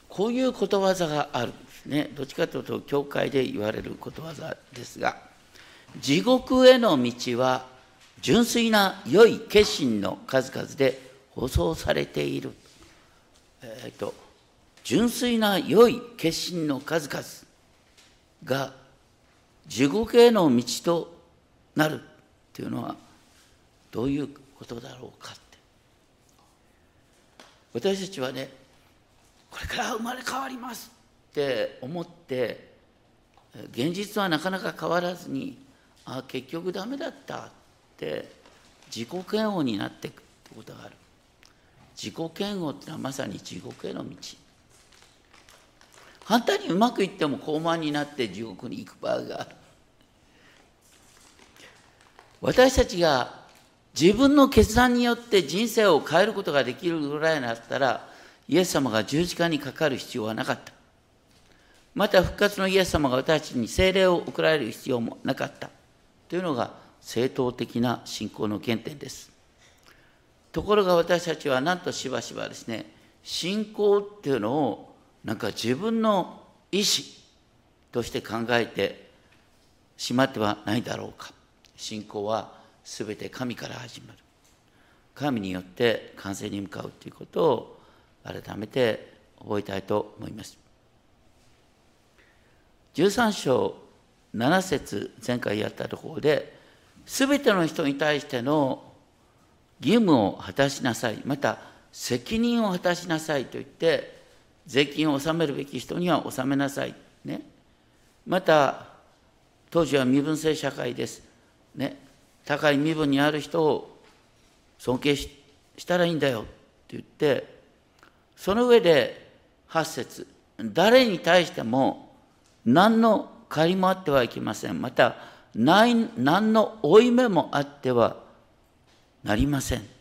こういうことわざがあるんですね。どっちかというと教会で言われることわざですが、地獄への道は純粋な良い決心の数々で舗装されている。純粋な良い決心の数々が地獄への道となるっていうのはどういうことだろうかって。私たちはね、これから生まれ変わりますって思って、現実はなかなか変わらずに、結局ダメだったって自己嫌悪になっていくってことがある。自己嫌悪ってのはまさに地獄への道。反対にうまくいっても高慢になって地獄に行く場合がある。私たちが自分の決断によって人生を変えることができるぐらいだったら、イエス様が十字架にかかる必要はなかった。また復活のイエス様が私たちに聖霊を送られる必要もなかったというのが正統的な信仰の原点です。ところが私たちはなんとしばしばですね、信仰っていうのをなんか自分の意志として考えてしまってはないだろうか。信仰はすべて神から始まる。神によって完成に向かうということを改めて覚えたいと思います。13章7節前回やったところで、すべての人に対しての義務を果たしなさい、また責任を果たしなさいと言って、税金を納めるべき人には納めなさい、ね、また当時は身分制社会です、ね、高い身分にある人を尊敬したらいいんだよって言って、その上で8節、誰に対しても何の借りもあってはいけません。また何の負い目もあってはなりません。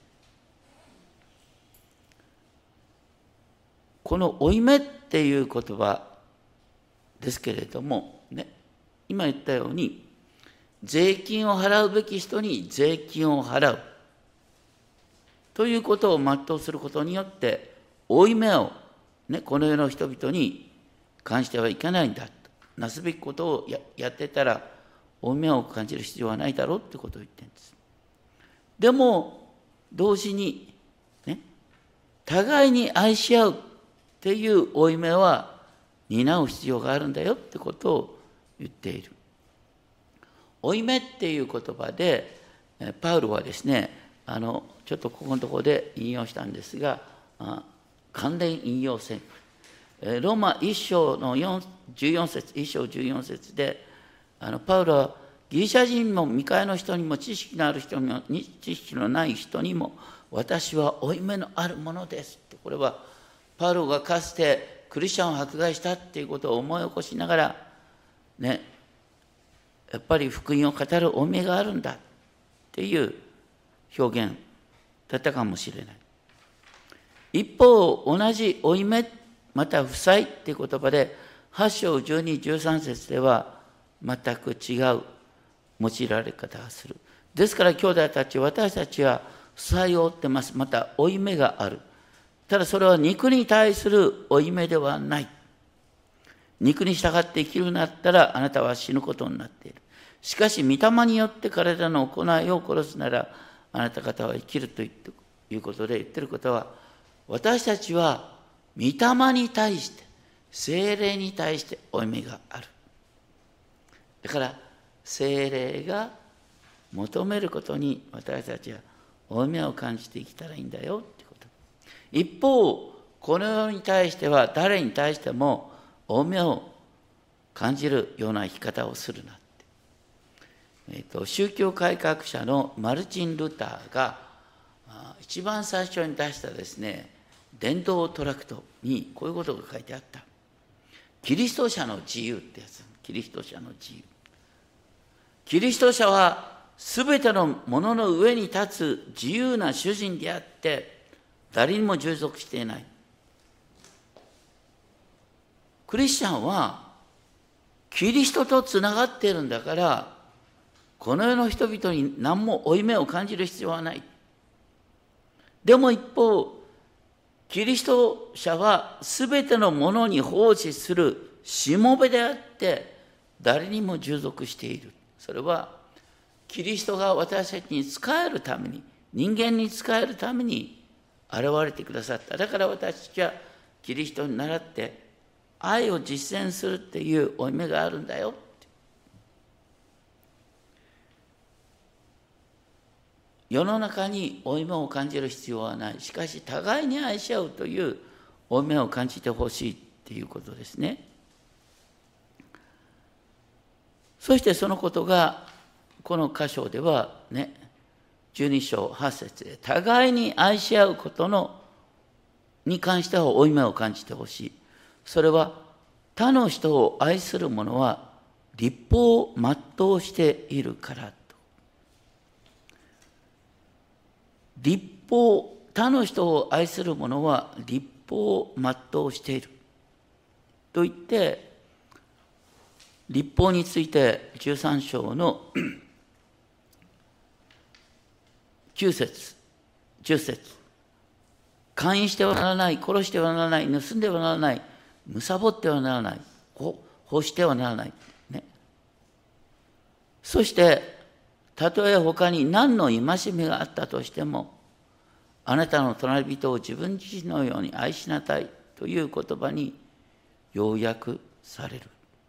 この負い目っていう言葉ですけれども、ね、今言ったように税金を払うべき人に税金を払うということを全うすることによって負い目を、ね、この世の人々に感じてはいけないんだ。なすべきことを やってたら負い目を感じる必要はないだろうってことを言ってるんです。でも同時に、ね、互いに愛し合うっていう負い目は担う必要があるんだよってことを言っている。負い目っていう言葉でパウロはですね、ちょっとここのところで引用したんですが、関連引用線、ローマ1章の14節、1章14節で、パウロはギリシャ人も未開の人にも知識のある人にも知識のない人にも私は負い目のあるものですって。これはパウロがかつてクリスチャンを迫害したっていうことを思い起こしながらね、やっぱり福音を語る負い目があるんだっていう表現だったかもしれない。一方、同じ負い目また負債っていう言葉で8章12、13節では全く違う用いられ方がする。ですから兄弟たち、私たちは負債を負ってます。また負い目がある。ただそれは肉に対する負い目ではない。肉に従って生きるようになったらあなたは死ぬことになっている。しかし御霊によって体の行いを殺すならあなた方は生きるということで言ってることは、私たちは御霊に対して聖霊に対して負い目がある。だから聖霊が求めることに私たちは負い目を感じて生きたらいいんだよってこと。一方、この世に対しては誰に対しても負い目を感じるような生き方をするなって。宗教改革者のマルチン・ルターが一番最初に出したですね、伝道トラクトにこういうことが書いてあった。キリスト者の自由ってやつ。キリスト者の自由。キリスト者はすべてのものの上に立つ自由な主人であって誰にも従属していない。クリスチャンはキリストとつながっているんだから、この世の人々に何も負い目を感じる必要はない。でも一方、 キリスト者はすべてのものに奉仕するしもべであって、誰にも従属している。それはキリストが私たちに仕えるために、人間に仕えるために現れてくださった。だから私たちはキリストに倣って愛を実践するっていう負い目があるんだよ。世の中に負い目を感じる必要はない。しかし互いに愛し合うという負い目を感じてほしいっていうことですね。そしてそのことがこの箇所ではね、12章8節で互いに愛し合うことに関しては負い目を感じてほしい。それは他の人を愛する者は律法を全うしているからと。他の人を愛する者は律法を全うしていると言って、律法について13章の9節10節、姦淫してはならない、殺してはならない、盗んではならない、貪ってはならない、欲してはならない、ね、そしてたとえ他に何の戒めがあったとしても、あなたの隣人を自分自身のように愛しなさいという言葉に要約される。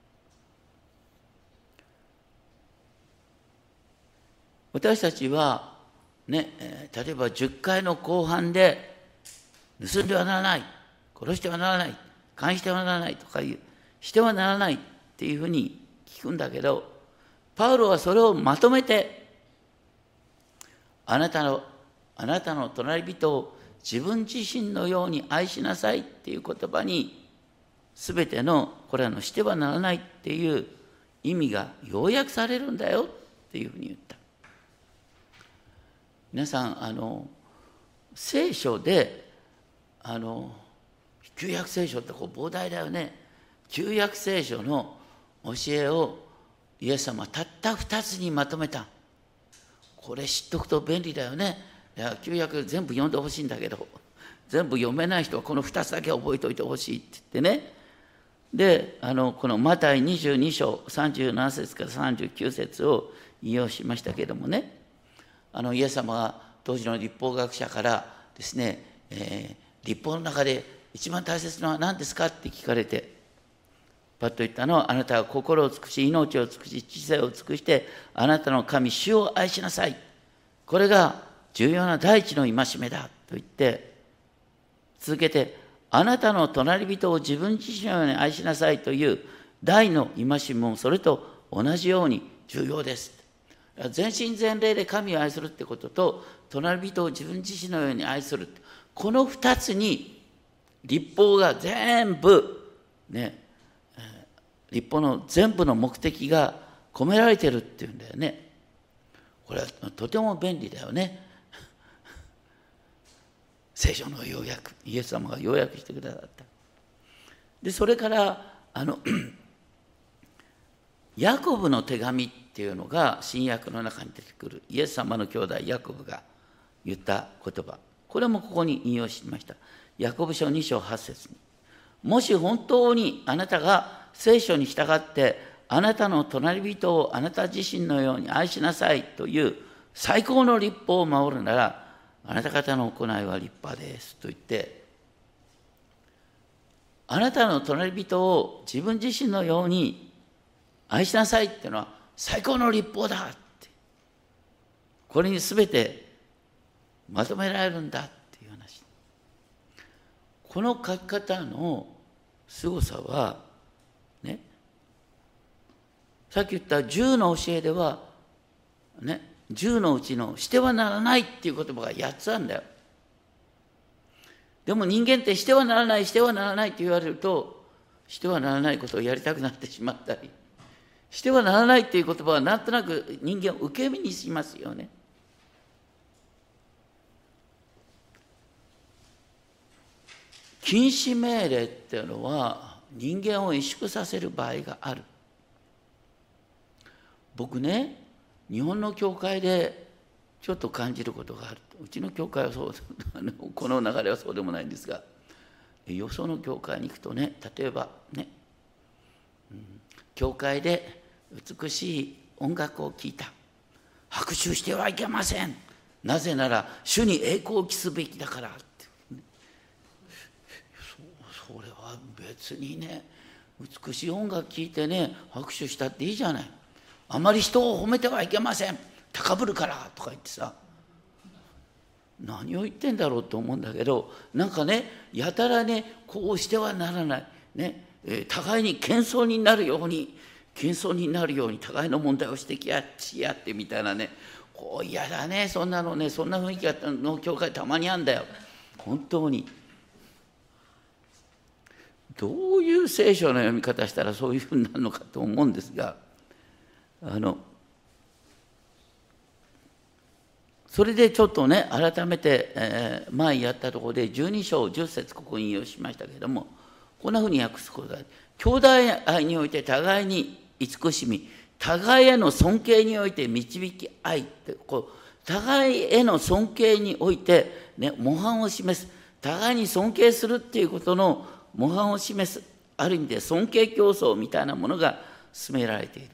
私たちはね、例えば10回の後半で盗んではならない、殺してはならない、姦淫してはならないとかしてはならないっていうふうに聞くんだけど、パウロはそれをまとめて、あなたの隣人を自分自身のように愛しなさいっていう言葉に、すべてのこれらのしてはならないっていう意味が要約されるんだよっていうふうに言った。皆さん、聖書で旧約聖書って膨大だよね。旧約聖書の教えをイエス様はたった2つにまとめた。これ知っとくと便利だよね。いや、旧約全部読んでほしいんだけど、全部読めない人はこの2つだけ覚えておいてほしいって言ってね。で、このマタイ22章37節から39節を引用しましたけれどもね、イエス様が当時の律法学者からですね、律法の中で一番大切なのは何ですかって聞かれて、パッと言ったのは、あなたは心を尽くし、命を尽くし、知性を尽くして、あなたの神、主を愛しなさい。これが重要な第一の戒めだと言って、続けて、あなたの隣人を自分自身のように愛しなさいという第の戒めもそれと同じように重要です。全身全霊で神を愛するってことと、隣人を自分自身のように愛する。この2つに律法が全部ね、律法の全部の目的が込められてるっていうんだよね。これはとても便利だよね。聖書の要約、イエス様が要約してくださった。で、それからヤコブの手紙っていうのが新約の中に出てくるイエス様の兄弟ヤコブが言った言葉、これもここに引用しました。ヤコブ書2章8節に、もし本当にあなたが聖書に従ってあなたの隣人をあなた自身のように愛しなさいという最高の律法を守るなら、あなた方の行いは立派ですと言って、あなたの隣人を自分自身のように愛しなさいっていうのは最高の律法だって、これに全てまとめられるんだっていう話。この書き方の凄さはね、さっき言った10の教えではね、10のうちのしてはならないっていう言葉が8つあるんだよ。でも人間ってしてはならない、してはならないって言われると、してはならないことをやりたくなってしまったり、してはならないっていう言葉はなんとなく人間を受け身にしますよね。禁止命令っていうのは人間を萎縮させる場合がある。僕ね、日本の教会でちょっと感じることがある。うちの教会はそうこの流れはそうでもないんですが、よその教会に行くとね、例えばね、教会で美しい音楽を聴いた。拍手してはいけません。なぜなら主に栄光を期すべきだからって。それは別にね、美しい音楽聴いてね、拍手したっていいじゃない。あまり人を褒めてはいけません。高ぶるからとか言ってさ、何を言ってんだろうと思うんだけど、なんかね、やたらね、こうしてはならない、ね、互いに謙遜になるように互いの問題を指摘し合ってみたいなね、こう嫌だね、そんなのね、そんな雰囲気の教会たまにあんだよ。本当にどういう聖書の読み方したらそういうふうになるのかと思うんですが、それでちょっとね、改めて、前やったところで12章10節ここに引用しましたけれども、こんなふうに訳すことがある。兄弟愛において互いに慈しみ、互いへの尊敬において導き合いって、互いへの尊敬において、ね、模範を示す。互いに尊敬するっていうことの模範を示す。ある意味で尊敬競争みたいなものが進められている。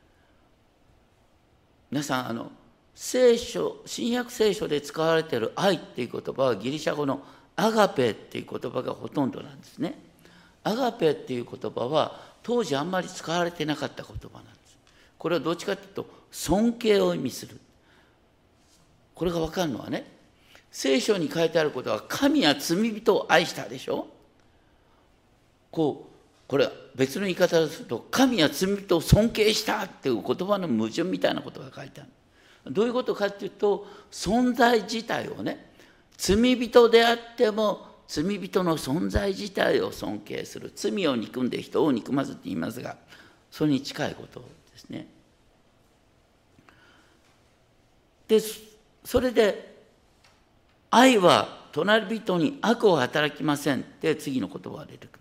皆さん、新約聖書で使われている愛っていう言葉はギリシャ語のアガペっていう言葉がほとんどなんですね。アガペっていう言葉は当時あんまり使われてなかった言葉なんです。これはどっちかというと尊敬を意味する。これが分かるのはね、聖書に書いてあることは神は罪人を愛したでしょ。これは別の言い方をすると神は罪人を尊敬したっていう言葉の矛盾みたいなことが書いてある。どういうことかっていうと、存在自体をね、罪人であっても罪人の存在自体を尊敬する。罪を憎んで人を憎まずって言いますが、それに近いことですね。で、それで愛は隣人に悪を働きませんって次の言葉が出てくる。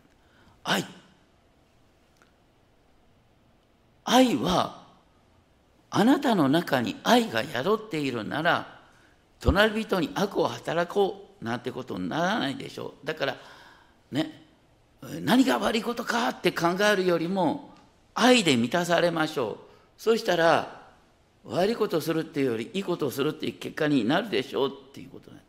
愛はあなたの中に愛が宿っているなら、隣人に悪を働こうなんてことにならないでしょう。だからね、何が悪いことかって考えるよりも愛で満たされましょう。そうしたら悪いことをするっていうよりいいことをするっていう結果になるでしょうっていうことね。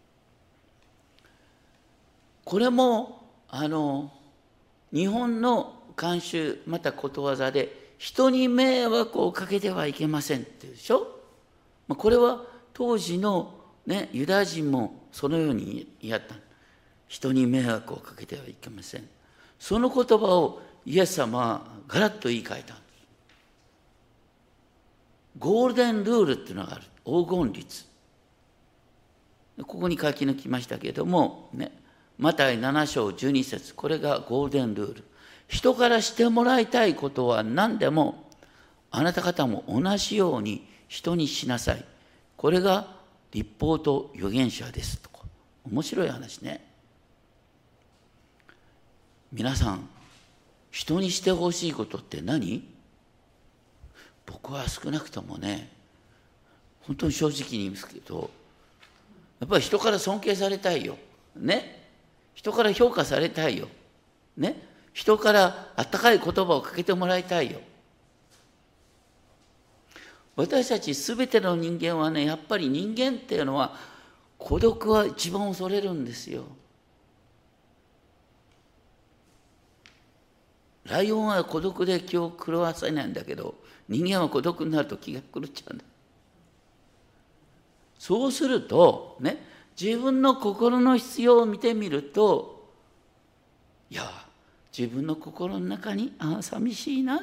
これも日本の慣習またことわざで、人に迷惑をかけてはいけませんっていうでしょ。これは当時の、ね、ユダヤ人もそのようにやった。人に迷惑をかけてはいけません。その言葉をイエス様はガラッと言い換えたんです。ゴールデンルールっていうのがある。黄金律。ここに書き抜きましたけれども、ね、マタイ7章12節、これがゴールデンルール。人からしてもらいたいことは何でもあなた方も同じように人にしなさい。これが律法と預言者ですとか。面白い話ね。皆さん、人にしてほしいことって何？僕は少なくともね、本当に正直に言いますけど、やっぱり人から尊敬されたいよ。ね。人から評価されたいよ。ね。人からあったかい言葉をかけてもらいたいよ。私たちすべての人間はね、やっぱり人間っていうのは孤独は一番恐れるんですよ。ライオンは孤独で気を狂わせないんだけど、人間は孤独になると気が狂っちゃうんだ。そうするとね、自分の心の必要を見てみると、いや、自分の心の中に寂しいなって、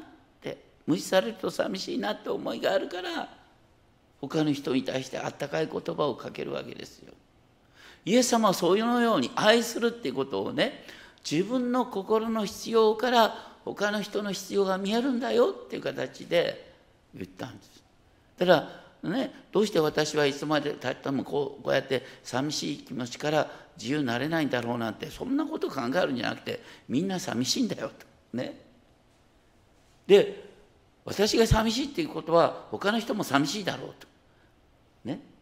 無視されると寂しいなって思いがあるから、他の人に対してあったかい言葉をかけるわけですよ。イエス様はそういうのように愛するっていうことをね、自分の心の必要から他の人の必要が見えるんだよっていう形で言ったんです。だからね、どうして私はいつまでたってもこうやって寂しい気持ちから自由になれないんだろうなんて、そんなこと考えるんじゃなくて、みんな寂しいんだよとね。で、私が寂しいっていうことは他の人も寂しいだろうとね。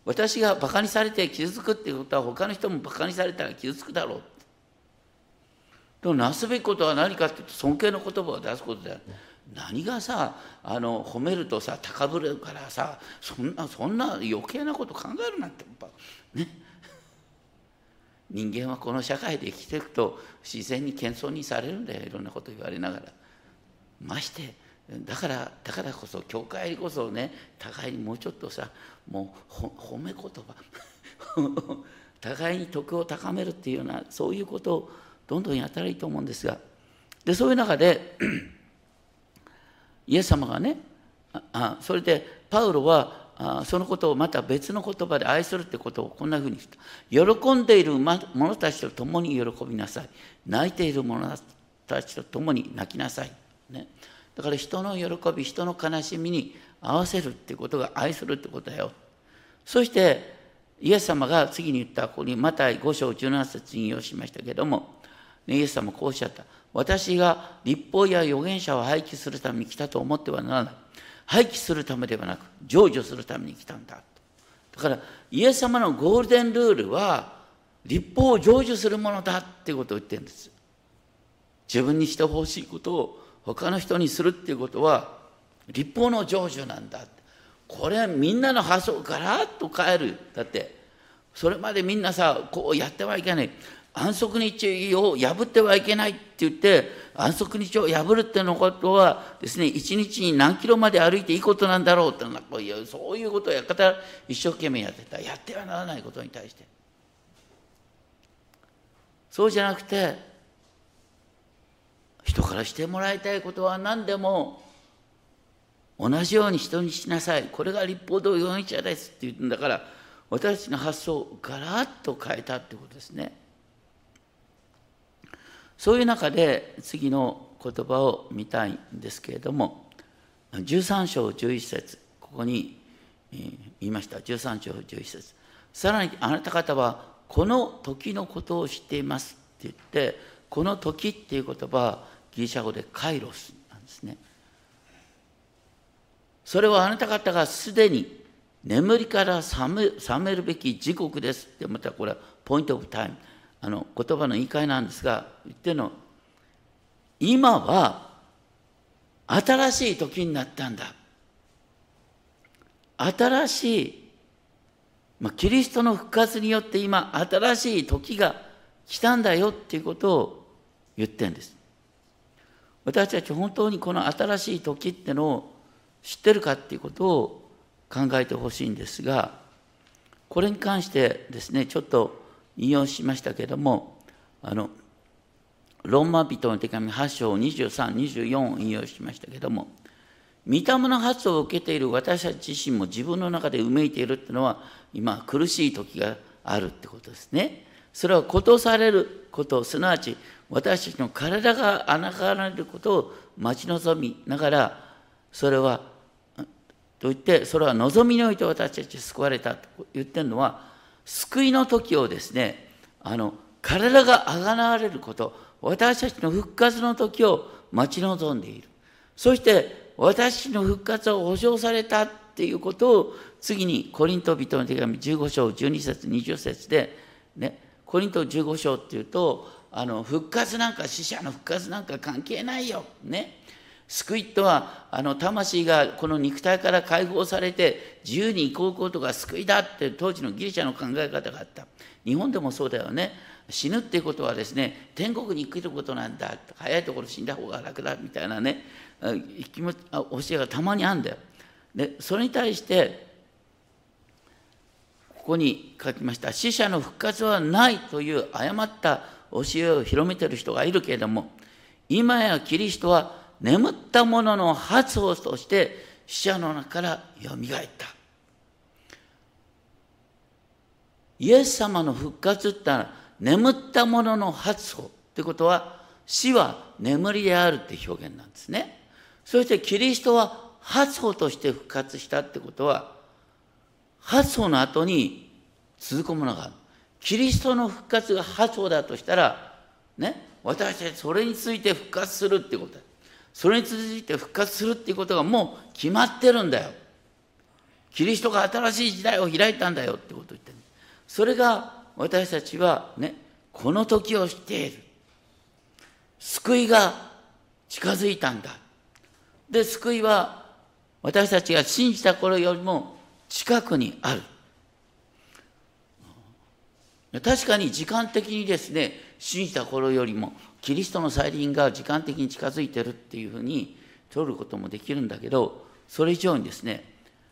私がバカにされて傷つくっていうことは他の人もバカにされたら傷つくだろう。でもなすべきことは何かっていうと尊敬の言葉を出すことである。何がさ褒めるとさ高ぶるからさそんな余計なこと考えるなんてね。人間はこの社会で生きていくと自然に謙遜にされるんだよ、いろんなこと言われながら。ましてだからこそ教会こそね、互いにもうちょっとさもう褒め言葉互いに徳を高めるっていうようなそういうことをどんどんやったらいいと思うんですが、でそういう中でイエス様がねそれでパウロはそのことをまた別の言葉で愛するってことをこんなふうに言った。喜んでいる者たちと共に喜びなさい。泣いている者たちと共に泣きなさい。ね、だから人の喜び、人の悲しみに合わせるってことが愛するってことだよ。そしてイエス様が次に言ったここにマタイ5章17節引用しましたけれども、イエス様こうおっしゃった。私が律法や預言者を廃棄するために来たと思ってはならない。廃棄するためではなく成就するために来たんだ。だからイエス様のゴールデンルールは律法を成就するものだっていうことを言ってるんです。自分にしてほしいことを他の人にするっていうことは律法の成就なんだ。これはみんなの発想をガラッと変える。だってそれまでみんなさこうやってはいけない、安息日を破ってはいけないって言って安息日を破るってのことはですね、一日に何キロまで歩いていいことなんだろうってそういうことをやっ方一生懸命やってた。やってはならないことに対してそうじゃなくて、人からしてもらいたいことは何でも同じように人にしなさい。これが律法と預言者ですって言うんだから、私たちの発想をガラッと変えたってことですね。そういう中で次の言葉を見たいんですけれども、13章11節ここに言いました。13章11節さらにあなた方はこの時のことを知っていますって言って、この時っていう言葉はギリシャ語でカイロスなんですね。それはあなた方がすでに眠りから覚めるべき時刻ですって、またこれはポイントオブタイム、言葉の言い換えなんですが、言ってるの今は新しい時になったんだ。新しい、キリストの復活によって今新しい時が来たんだよっていうことを言ってるんです。私たち本当にこの新しい時ってのを知ってるかっていうことを考えてほしいんですが、これに関してですね、ちょっと引用しましたけれども、ローマ人の手紙8章23、24を引用しましたけれども、御霊の発想を受けている私たち自身も自分の中でうめいているっていうのは、今苦しい時があるってことですね。それはことされること、すなわち私たちの体があながれることを待ち望みながら、それはと言って、それは望みにおいて私たち救われたと言ってるのは、救いの時をですね、体があがなわれること、私たちの復活の時を待ち望んでいる。そして私の復活を保証されたっていうことを次にコリント人の手紙15章12節20節でね、コリント15章っていうと復活なんか死者の復活なんか関係ないよね。救いとは魂がこの肉体から解放されて自由に行こうことが救いだって当時のギリシャの考え方があった。日本でもそうだよね。死ぬっていうことはですね、天国に生きることなんだ、早いところ死んだ方が楽だみたいなね教えがたまにあるんだよ。でそれに対してここに書きました。死者の復活はないという誤った教えを広めている人がいるけれども、今やキリストは眠った者の発歩として死者の中からよみがえった。イエス様の復活ってのは眠った者の発歩ということは、死は眠りであるって表現なんですね。そしてキリストは発歩として復活したってことは、発歩の後に続くものがある。キリストの復活が発歩だとしたらね、私たちそれについて復活するってことだ。それに続いて復活するっていうことがもう決まってるんだよ。 キリストが新しい時代を開いたんだよってことを言ってる。それが私たちはね、この時を知っている。救いが近づいたんだ。で、救いは私たちが信じた頃よりも近くにある。確かに時間的にですね、信じた頃よりもキリストの再臨が時間的に近づいてるっていうふうに取ることもできるんだけど、それ以上にですね、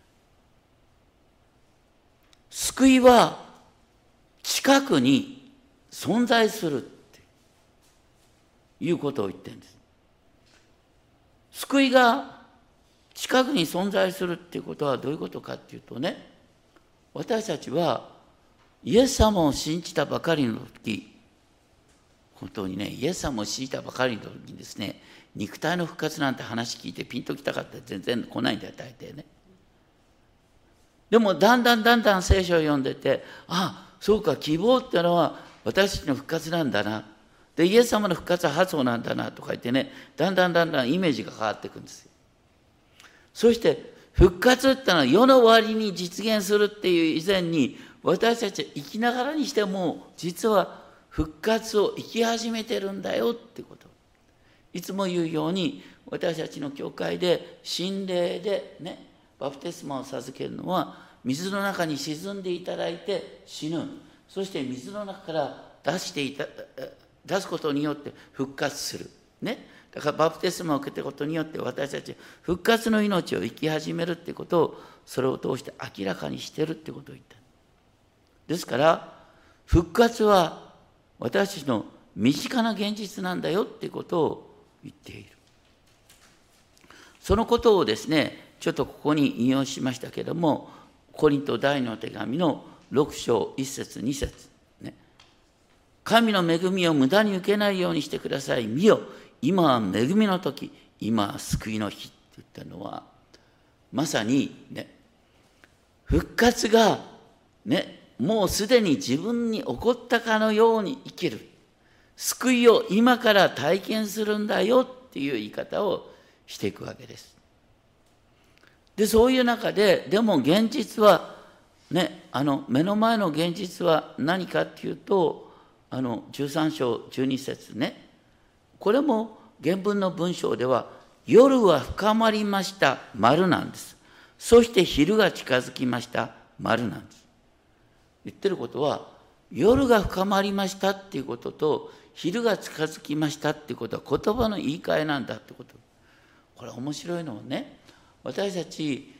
救いは近くに存在するっていうことを言ってるんです。救いが近くに存在するっていうことはどういうことかっていうとね、私たちはイエス様を信じたばかりの時、本当にね、イエス様を信じたばかりの時にですね、肉体の復活なんて話聞いてピンときたかったら全然来ないんだよ、大抵ね。でもだんだん聖書を読んでて、あ、そうか、希望ってのは私たちの復活なんだな。で、イエス様の復活は発想なんだなとか言ってね、だんだんイメージが変わっていくんですよ。そして復活ってのは世の終わりに実現するっていう以前に、私たちは生きながらにしても実は復活を生き始めてるんだよってこと。いつも言うように、私たちの教会で洗礼でね、バプテスマを授けるのは、水の中に沈んでいただいて死ぬ。そして水の中から出すことによって復活する。ね。だからバプテスマを受けたことによって私たち復活の命を生き始めるってことを、それを通して明らかにしてるってことを言った。ですから復活は私たちの身近な現実なんだよってことを言っている。そのことをですね、ちょっとここに引用しましたけれども、コリント第2の手紙の6章1節2節ね。神の恵みを無駄に受けないようにしてください。見よ、今は恵みの時、今は救いの日って言ったのは、まさにね、復活がね、もうすでに自分に起こったかのように生きる。救いを今から体験するんだよっていう言い方をしていくわけです。で、そういう中で、でも現実はね、目の前の現実は何かっていうと、13章12節ね、これも原文の文章では、夜は深まりました、丸なんです。そして昼が近づきました、丸なんです。言ってることは、夜が深まりましたっていうことと、昼が近づきましたっていうことは言葉の言い換えなんだってこと。これ面白いのはね、私たち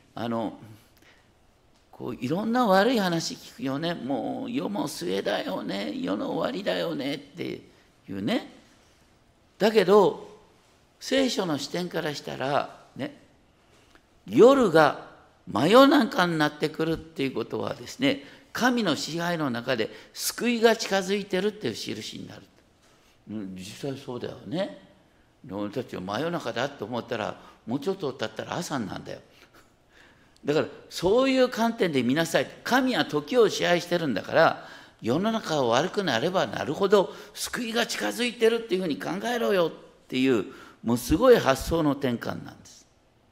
こういろんな悪い話聞くよね。もう世も末だよね、世の終わりだよねっていうね。だけど聖書の視点からしたらね、夜が真夜中になってくるっていうことはですね、神の支配の中で救いが近づいてるっていう印になる。実際そうだよね。俺たちは真夜中だと思ったら、もうちょっと経ったら朝なんだよ。だからそういう観点で見なさい。神は時を支配してるんだから、世の中が悪くなればなるほど救いが近づいてるっていうふうに考えろよっていう、もうすごい発想の転換なんです。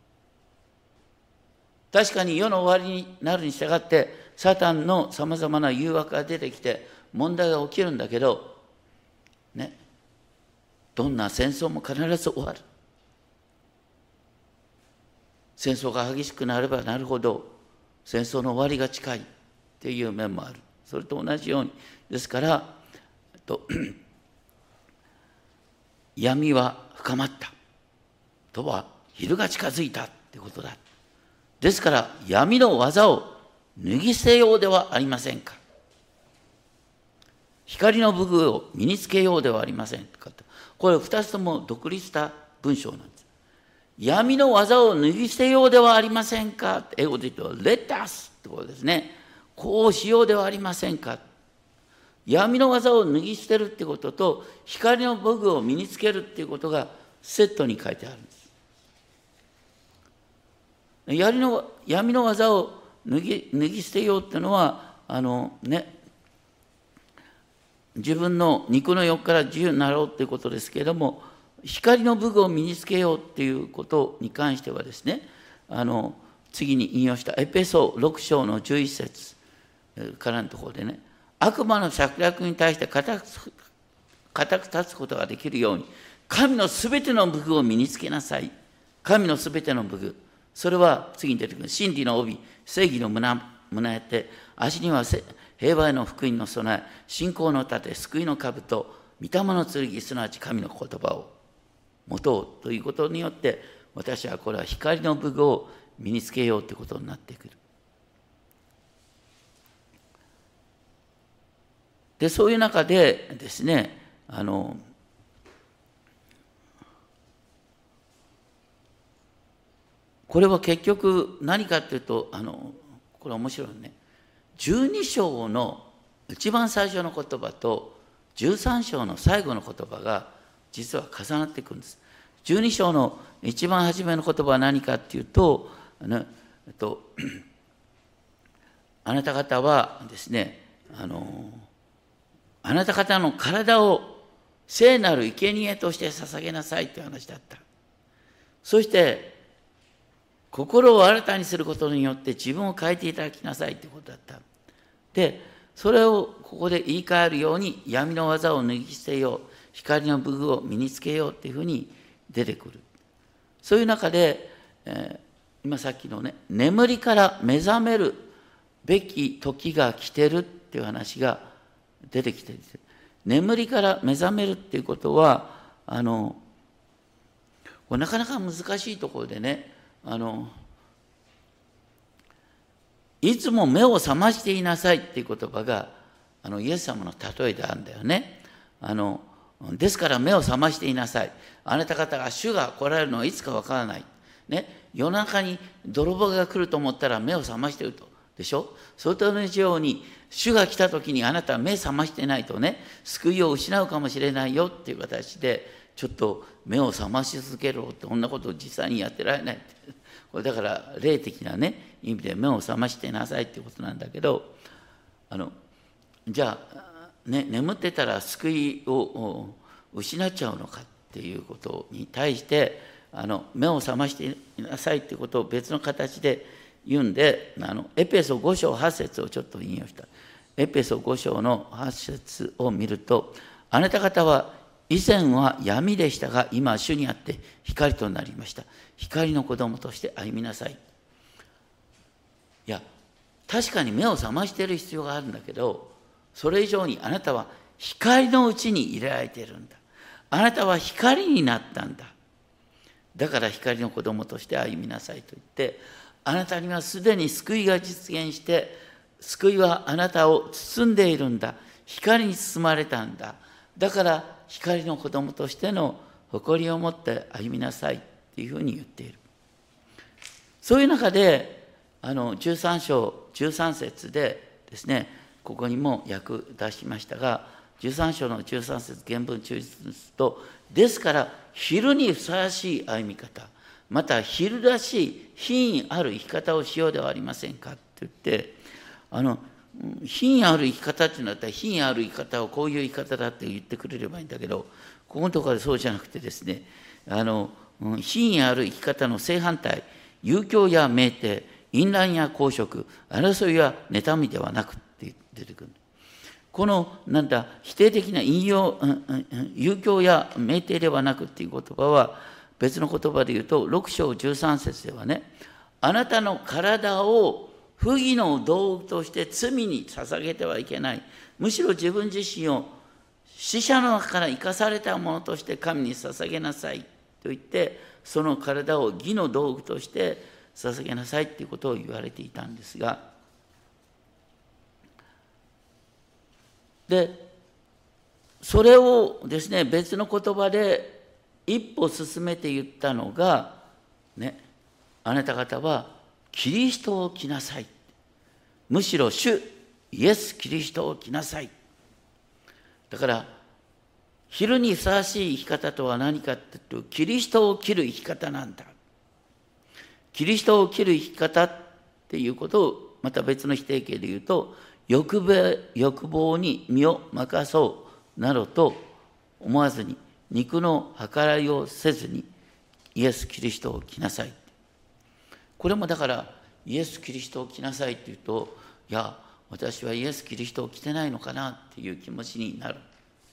確かに世の終わりになるに従ってサタンのさまざまな誘惑が出てきて問題が起きるんだけどね、どんな戦争も必ず終わる。戦争が激しくなればなるほど戦争の終わりが近いっていう面もある。それと同じようにですから闇は深まったとは昼が近づいたってことだ。ですから闇の技を脱ぎ捨てようではありませんか。光の武具を身につけようではありませんか。これ2つとも独立した文章なんです。闇の技を脱ぎ捨てようではありませんか。英語で言うと Let us ってことですね。こうしようではありませんか。闇の技を脱ぎ捨てるってことと光の武具を身につけるっていうことがセットに書いてあるんです。闇の技を脱ぎ捨てようっていうのは自分の肉の欲から自由になろうっていうことですけれども、光の武具を身につけようっていうことに関してはですね、 次に引用したエペソ6章の11節からのところでね、悪魔の策略に対して固く立つことができるように、神のすべての武具を身につけなさい。神のすべての武具。それは次に出てくる真理の帯、正義の胸当て、足には平和への福音の備え、信仰の盾、救いの兜、御霊の剣、すなわち神の言葉を持とうということによって、私はこれは光の武具を身につけようということになってくる。で、そういう中でですね、これは結局何かというと、これ面白いね。12章の一番最初の言葉と13章の最後の言葉が実は重なっていくんです。12章の一番初めの言葉は何かっていうと、あなた方はですね、あなた方の体を聖なる生贄として捧げなさいという話だった。そして心を新たにすることによって自分を変えていただきなさいということだった。で、それをここで言い換えるように、闇の技を脱ぎ捨てよう、光の武具を身につけようっていうふうに出てくる。そういう中で、今さっきのね、眠りから目覚めるべき時が来てるっていう話が出てきてるんです。眠りから目覚めるっていうことは、なかなか難しいところでね、いつも目を覚ましていなさいっていう言葉がイエス様の例えであるんだよね。ですから目を覚ましていなさい。あなた方が主が来られるのはいつかわからない。ね、夜中に泥棒が来ると思ったら目を覚ましていると。でしょ。それと同じように主が来た時にあなたは目を覚ましてないとね、救いを失うかもしれないよっていう形でちょっと目を覚まし続けろって、こんなことを実際にやってられないって。これだから霊的なね意味で目を覚ましてなさいっていうことなんだけど、じゃあ、ね、眠ってたら救いを失っちゃうのかっていうことに対して目を覚ましてなさいっていうことを別の形で言うんで、エペソ5章8節をちょっと引用した。エペソ5章の8節を見ると、あなた方は以前は闇でしたが、今は主にあって光となりました。光の子供として歩みなさい。いや、確かに目を覚ましている必要があるんだけど、それ以上にあなたは光のうちに入れられているんだ。あなたは光になったんだ。だから光の子供として歩みなさいと言って、あなたにはすでに救いが実現して、救いはあなたを包んでいるんだ。光に包まれたんだ。だから光の子供としての誇りを持って歩みなさいっていうふうに言っている。そういう中で13章13節でですね、ここにも訳出しましたが、13章の13節原文中立ですと、ですから昼にふさわしい歩み方、また昼らしい品位ある生き方をしようではありませんかって言って、品位ある生き方っていうのだったら、品位ある生き方をこういう生き方だって言ってくれればいいんだけど、ここのところでそうじゃなくてですね、品位ある生き方の正反対、遊興や酩酊、淫乱や公職、争いや妬みではなくって出てくる。この否定的な遊興や酩酊ではなくっていう言葉は、別の言葉で言うと6章13節ではね、あなたの体を不義の道具として罪に捧げてはいけない。むしろ自分自身を死者の中から生かされたものとして神に捧げなさいと言って、その体を義の道具として捧げなさいということを言われていたんですが、でそれをですね、別の言葉で一歩進めて言ったのがね、あなた方はキリストを着なさい。むしろ主イエス・キリストを着なさい。だから昼にふさわしい生き方とは何かっていうと、キリストを着る生き方なんだ。キリストを着る生き方っていうことをまた別の否定形で言うと、欲望に身を任そうなどと思わずに、肉の計らいをせずにイエス・キリストを着なさい。これもだからイエス・キリストを着なさいって言うと、いや、私はイエス・キリストを着てないのかなっていう気持ちになる。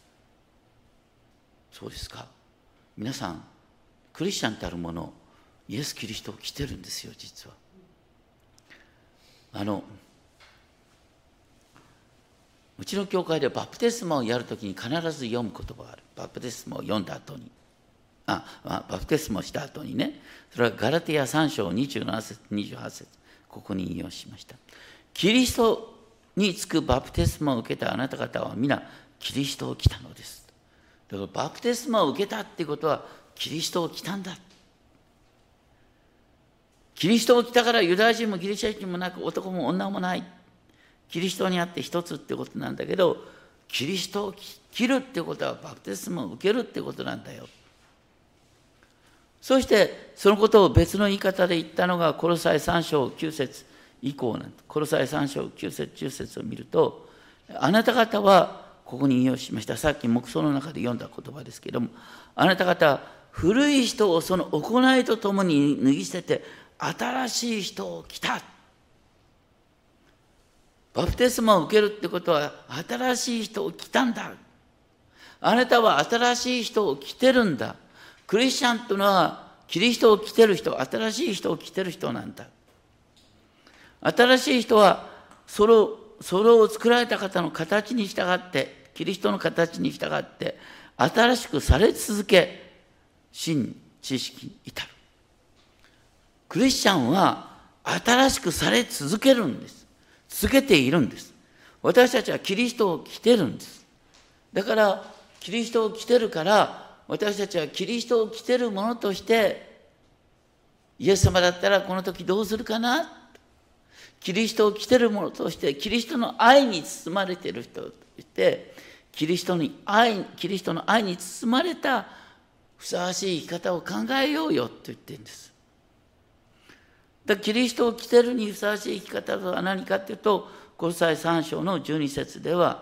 そうですか。皆さん、クリスチャンたるもの、イエス・キリストを着てるんですよ、実は。うちの教会でバプテスマをやるときに必ず読む言葉がある。バプテスマを読んだ後に。バプテスマをした後にね、それはガラティア3章27節28節、ここに引用しました。キリストにつくバプテスマを受けたあなた方は皆キリストを着たのです。だからバプテスマを受けたっていうことはキリストを着たんだ。キリストを着たからユダヤ人もギリシャ人もなく男も女もない。キリストにあって一つってことなんだけど、キリストを着るってことはバプテスマを受けるってことなんだよ。そしてそのことを別の言い方で言ったのがコロサイ3章9節以降なんです。コロサイ3章9節10節を見ると、あなた方はここに引用しました。さっき黙想の中で読んだ言葉ですけれども、あなた方は古い人をその行いとともに脱ぎ捨てて新しい人を着た。バプテスマを受けるってことは新しい人を着たんだ。あなたは新しい人を着てるんだ。クリスチャンというのはキリストを着てる人、新しい人を着てる人なんだ。新しい人はそれを作られた方の形に従って、キリストの形に従って新しくされ続け、真知識に至る。クリスチャンは新しくされ続けるんです。続けているんです。私たちはキリストを着てるんです。だからキリストを着てるから、私たちはキリストを着てるものとして、イエス様だったらこの時どうするかな。キリストを着てるものとして、キリストの愛に包まれている人として、キリストの愛に包まれたふさわしい生き方を考えようよと言ってるんです。だからキリストを着てるにふさわしい生き方とは何かというと、コロサイ3章の12節では、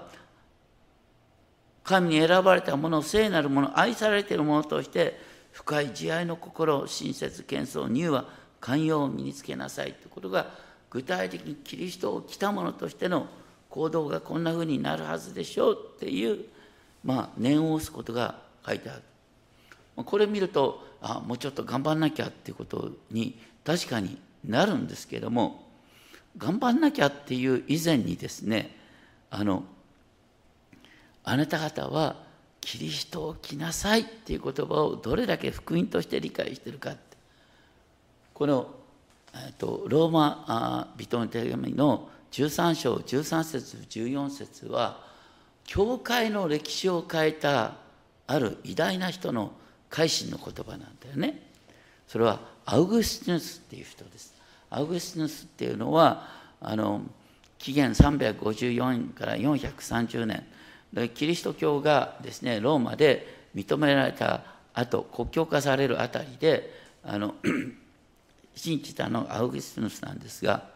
神に選ばれたもの、聖なるもの、愛されているものとして、深い慈愛の心、親切、謙遜、柔和、寛容を身につけなさいということが、具体的にキリストを着たものとしての行動がこんなふうになるはずでしょうっていう、念を押すことが書いてある。これ見ると、もうちょっと頑張んなきゃっていうことに確かになるんですけれども、頑張んなきゃっていう以前にですね、あなた方はキリストを着なさいっていう言葉をどれだけ福音として理解しているかって。この、ローマ人の手紙の13章13節14節は、教会の歴史を変えたある偉大な人の改心の言葉なんだよね。それはアウグスティヌスっていう人です。アウグスティヌスっていうのは紀元354から430年、キリスト教がですね、ローマで認められた後、国教化されるあたりで信じたのアウグスティヌスなんですが、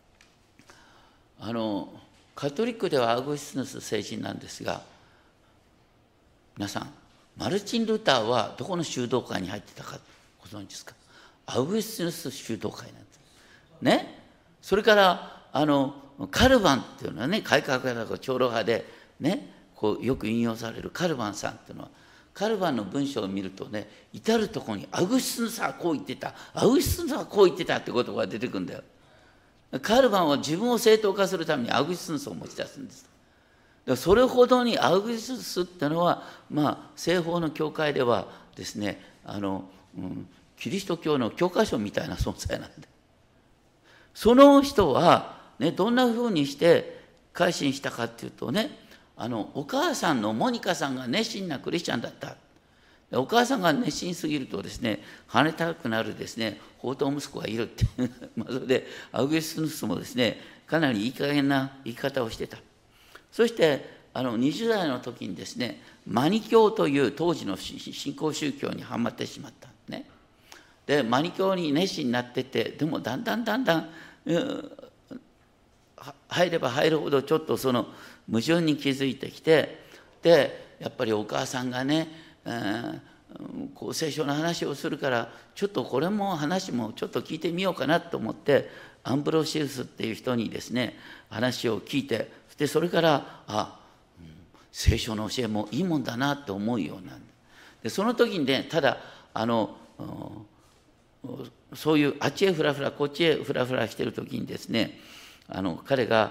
カトリックではアウグスティヌス聖人なんですが、皆さん、マルチン・ルターはどこの修道会に入ってたかご存知ですか？アウグスティヌス修道会なんですね。それからカルバンっていうのはね、改革派とか長老派でね、こうよく引用されるカルバンさんっていうのは、カルバンの文章を見るとね、至るところにアウグスティヌスはこう言ってた、アウグスティヌスはこう言ってたって言葉が出てくるんだよ。カルバンは自分を正当化するためにアウグスティヌスを持ち出すんです。それほどにアウグスティヌスっていうのは、西方の教会ではですね、キリスト教の教科書みたいな存在なんで、その人は、ね、どんなふうにして改心したかっていうとね、お母さんのモニカさんが熱心なクリスチャンだった。お母さんが熱心すぎるとですね、跳ねたくなるですね、放蕩息子がいるってそれでアウグスティヌスもですね、かなりいい加減な生き方をしてた。そして20代の時にですね、マニ教という当時の新興宗教にはまってしまったね。でマニ教に熱心になってて、でもだんだん入れば入るほどちょっとその矛盾に気づいてきて、でやっぱりお母さんがね、聖書の話をするから、ちょっとこれも話もちょっと聞いてみようかなと思って、 アンブロシウスっていう人にですね、話を聞いて、でそれから聖書の教えもいいもんだなと思うようになる。でその時にね、ただそういうあっちへフラフラこっちへフラフラしてる時にですね、彼が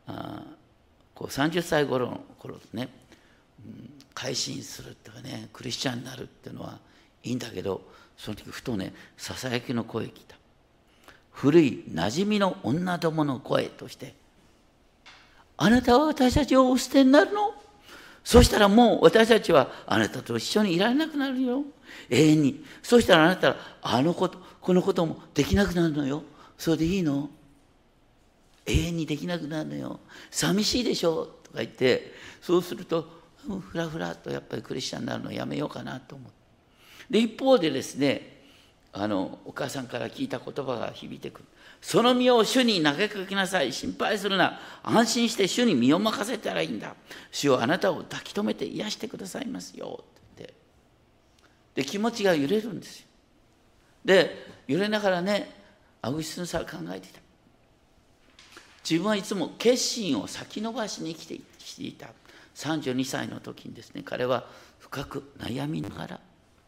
30歳頃の頃ですね、改心するとかね、クリスチャンになるっていうのはいいんだけど、その時ふとね、ささやきの声が来た。古い馴染みの女どもの声として、あなたは私たちをお捨てになるの？そしたらもう私たちはあなたと一緒にいられなくなるよ。永遠に。そしたらあなたはこのこともできなくなるのよ。それでいいの？永遠にできなくなるのよ。寂しいでしょとか言って、そうするとふらふらとやっぱりクリスチャンになるのをやめようかなと思う。で一方でですね、お母さんから聞いた言葉が響いてくる。その身を主に投げかけなさい。心配するな。安心して主に身を任せたらいいんだ。主はあなたを抱き留めて癒してくださいますよって言って。で気持ちが揺れるんですよ。で揺れながらね、アグスティヌスは考えていた。自分はいつも決心を先延ばしに生きていた。32歳の時にですね、彼は深く悩みながら、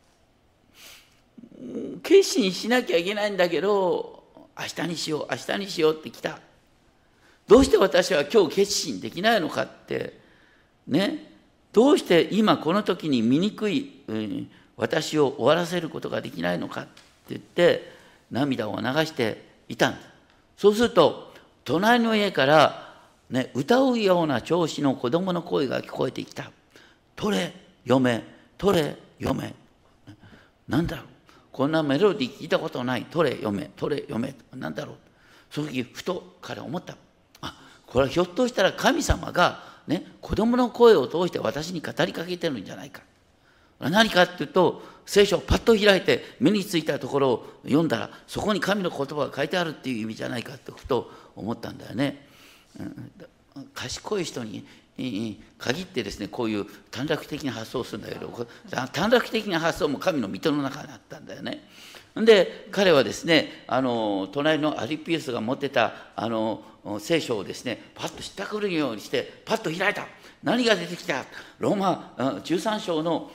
決心しなきゃいけないんだけど、明日にしようってきた。どうして私は今日決心できないのかってね、どうして今この時に醜い、私を終わらせることができないのかって言って涙を流していたんです。そうすると隣の家から、ね、歌うような調子の子供の声が聞こえてきた。取れ読め、取れ読め。なんだろう、こんなメロディー聞いたことない。取れ読め、取れ読め。なんだろう。その時ふと彼は思った。これはひょっとしたら神様がね、子供の声を通して私に語りかけてるんじゃないか。何かっていうと、聖書をパッと開いて目についたところを読んだら、そこに神の言葉が書いてあるっていう意味じゃないかってふと思ったんだよね。賢い人に限ってですね、こういう短絡的な発想をするんだけど、短絡的な発想も神の御手の中にあったんだよね。で彼はですね、隣のアリピウスが持ってた聖書をですね、パッと知ったくるようにしてパッと開いた。何が出てきた？ローマ13章の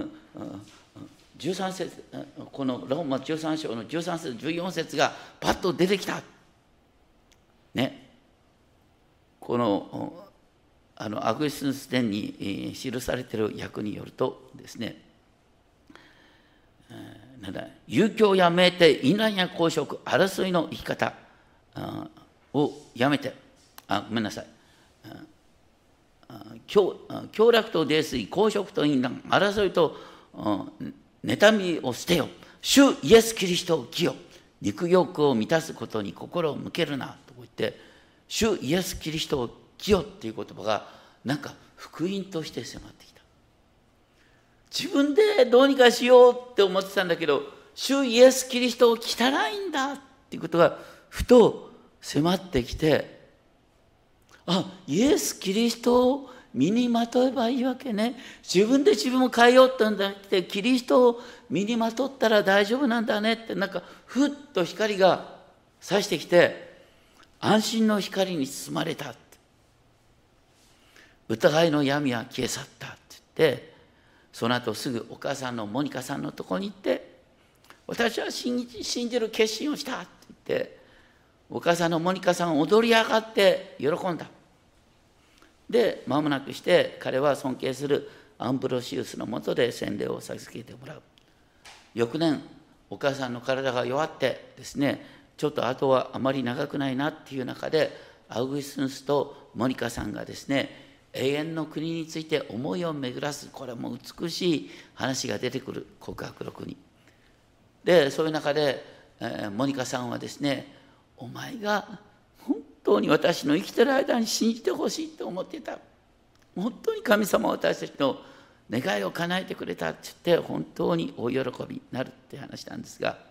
13節、このローマ13章の13節14節がパッと出てきたね。このアグスティヌス伝に記されている訳によるとですね、遊興をやめて淫乱や公職、争いの生き方をやめて、ごめんなさい、享楽と泥酔、公職と淫乱、争いと妬みを捨てよ。主イエス・キリストを着よ。肉欲を満たすことに心を向けるなと言って、主イエス・キリストを着よっていう言葉がなんか福音として迫ってきた。自分でどうにかしようって思ってたんだけど、主イエス・キリストを着たらいいんだっていうことがふと迫ってきて、イエス・キリストを身にまとえばいいわけね。自分で自分を変えようってんじゃなくて、キリストを身にまとったら大丈夫なんだねって、なんかふっと光が差してきて、安心の光に包まれたって、疑いの闇は消え去ったって言って、その後すぐお母さんのモニカさんのところに行って、私は信じる決心をしたって言って、お母さんのモニカさん踊り上がって喜んだ。で間もなくして彼は尊敬するアンブロシウスのもとで洗礼を授けてもらう。翌年お母さんの体が弱ってですね、ちょっと後はあまり長くないなっていう中で、アウグスティヌスとモニカさんがですね、永遠の国について思いを巡らす、これも美しい話が出てくる告白録に。でそういう中で、モニカさんはですね、お前が本当に私の生きてる間に信じてほしいと思っていた。本当に神様は私たちの願いを叶えてくれたって言って、本当に大喜びになるって話なんですが、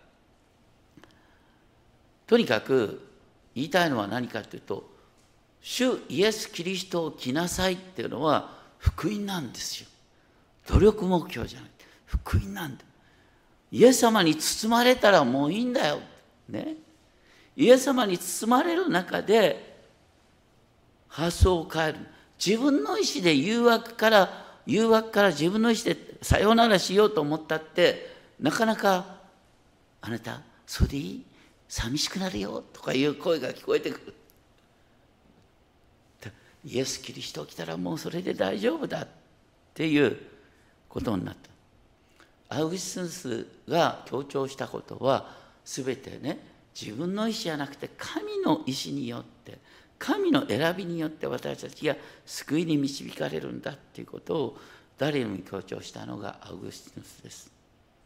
とにかく言いたいのは何かというと、主イエス・キリストを着なさいっていうのは福音なんですよ。努力目標じゃない、福音なんだ。イエス様に包まれたらもういいんだよ、ね、 イエス様に包まれる中で発想を変える。自分の意思で誘惑から自分の意思でさようならしようと思ったってなかなかあなたそれでいい？寂しくなるよとかいう声が聞こえてくる。イエス・キリスト来たらもうそれで大丈夫だっていうことになった。アウグスティヌスが強調したことは全てね、自分の意思じゃなくて神の意思によって、神の選びによって私たちが救いに導かれるんだっていうことを誰よりも強調したのがアウグスティヌスです。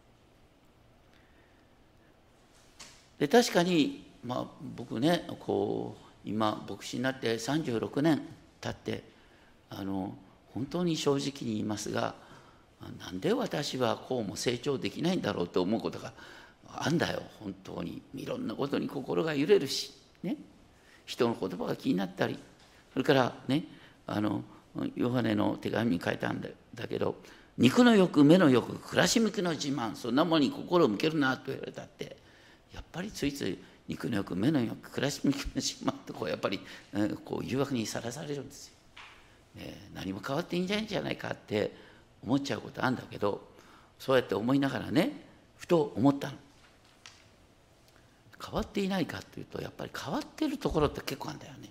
で確かに、僕ね今牧師になって36年経って本当に正直に言いますが、なんで私はこうも成長できないんだろうと思うことがあんだよ。本当にいろんなことに心が揺れるしね、人の言葉が気になったり、それからねヨハネの手紙に書いたんだけど、肉の欲目の欲暮らし向きの自慢、そんなものに心を向けるなと言われたって、やっぱりついつい肉の欲目の欲暮らし向きの自慢とやっぱり誘惑にさらされるんですよ。何も変わっていいんじゃないんじゃないかって思っちゃうことあるんだけど、そうやって思いながらねふと思ったの。変わっていないかというと、やっぱり変わっているところって結構あるんだよね。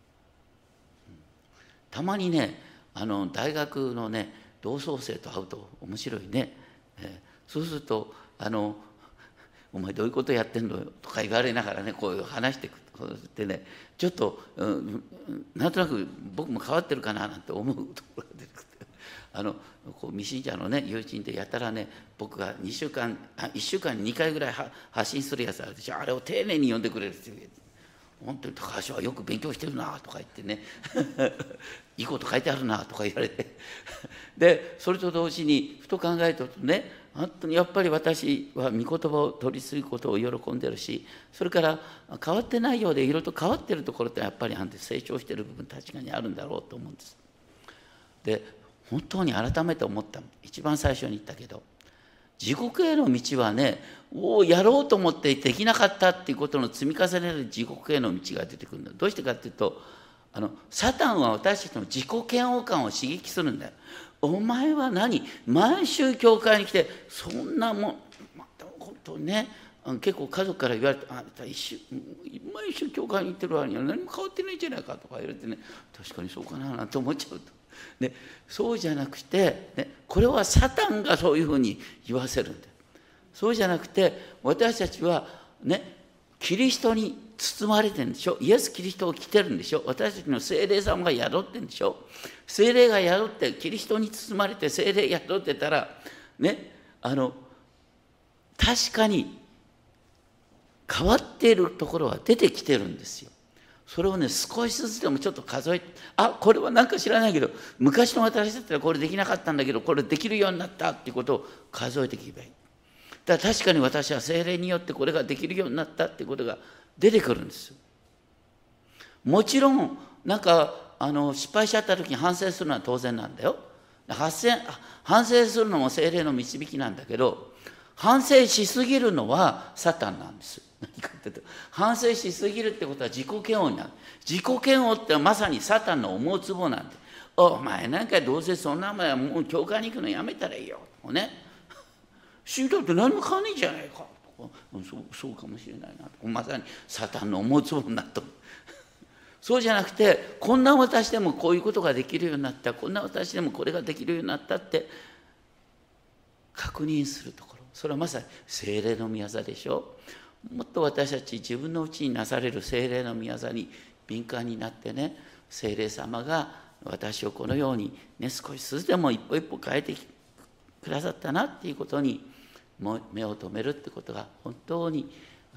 たまにね大学のね同窓生と会うと面白いね、そうするとお前どういうことやってんのよとか言われながらねこういう話してくってね、ちょっと、なんとなく僕も変わってるかななんて思うところが出てくる。未信者のね友人でやたらね、僕が1週間に2回ぐらい発信するやつあるでしょ、あれを丁寧に読んでくれるっていう。本当に高橋はよく勉強してるなとか言ってねいいこと書いてあるなとか言われてでそれと同時にふと考えてるとね、本当にやっぱり私は御言葉を取り継ぐことを喜んでるし、それから変わってないようでいろいろと変わってるところってやっぱり成長してる部分確かにあるんだろうと思うんです。で本当に改めて思った。一番最初に言ったけど、地獄への道はね、やろうと思ってできなかったっていうことの積み重ねる地獄への道が出てくるんだ。どうしてかっていうと、サタンは私たちの自己嫌悪感を刺激するんだよ。お前は何、毎週教会に来てそんなもん、本当にね、結構家族から言われて、毎週教会に行ってる割には何も変わってないんじゃないかとか言われてね、確かにそうかななんて思っちゃうと。でそうじゃなくて、ね、これはサタンがそういうふうに言わせるんだよ。そうじゃなくて私たちはね、キリストに包まれてるんでしょ。イエス・キリストを着てるんでしょ。私たちの聖霊様が宿ってるんでしょ。聖霊が宿ってキリストに包まれて聖霊宿ってたらね、確かに変わっているところは出てきてるんですよ。それをね少しずつでもちょっと数えて、これはなんか知らないけど昔の私だったらこれできなかったんだけどこれできるようになったっていうことを数えていけばいい。だから確かに私は聖霊によってこれができるようになったっていうことが出てくるんですよ。もちろんなんか失敗しちゃった時に反省するのは当然なんだよ。反省するのも聖霊の導きなんだけど、反省しすぎるのはサタンなんです。何かっていうと、反省しすぎるってことは自己嫌悪になる。自己嫌悪ってまさにサタンの思うつぼなんで、お前なんかどうせそんな前はもう教会に行くのやめたらいいよとね、宗教って何も変わんないんじゃないかとか、そうかもしれないなと、まさにサタンの思うつぼになった。そうじゃなくて、こんな私でもこういうことができるようになった、こんな私でもこれができるようになったって確認するところ、それはまさに聖霊の御業でしょ。もっと私たち自分のうちになされる聖霊の御業に敏感になってね、聖霊様が私をこのようにね、少しずつでも一歩一歩変えてくださったなっていうことに目を留めるってことが本当に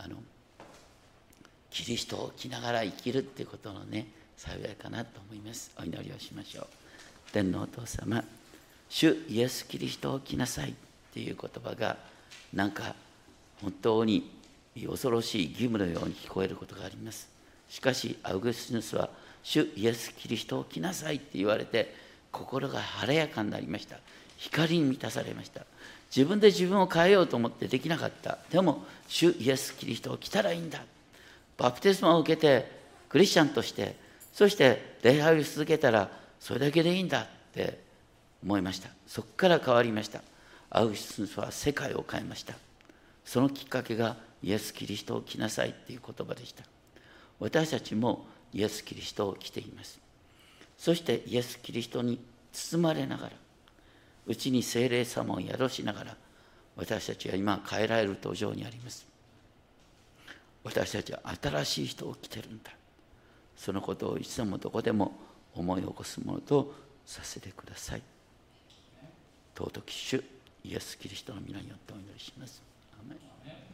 キリストを着ながら生きるっていうことのね幸いかなと思います。お祈りをしましょう。天のお父様、主イエス・キリストを着なさいっていう言葉がなんか本当に恐ろしい義務のように聞こえることがあります。しかしアウグスティヌスは主イエス・キリストを着なさいって言われて心が晴れやかになりました。光に満たされました。自分で自分を変えようと思ってできなかった。でも主イエス・キリストを着たらいいんだ。 バプテスマを受けてクリスチャンとして、そして礼拝を続けたらそれだけでいいんだって思いました。そこから変わりました。アウグストゥスは世界を変えました。そのきっかけがイエス・キリストを着なさいっていう言葉でした。私たちもイエス・キリストを着ています。そしてイエス・キリストに包まれながら、うちに聖霊様を宿しながら、私たちは今変えられる途上にあります。私たちは新しい人を着てるんだ。そのことをいつでもどこでも思い起こすものとさせてください。尊き主イエス・キリストの皆によってお祈りします。アーメン。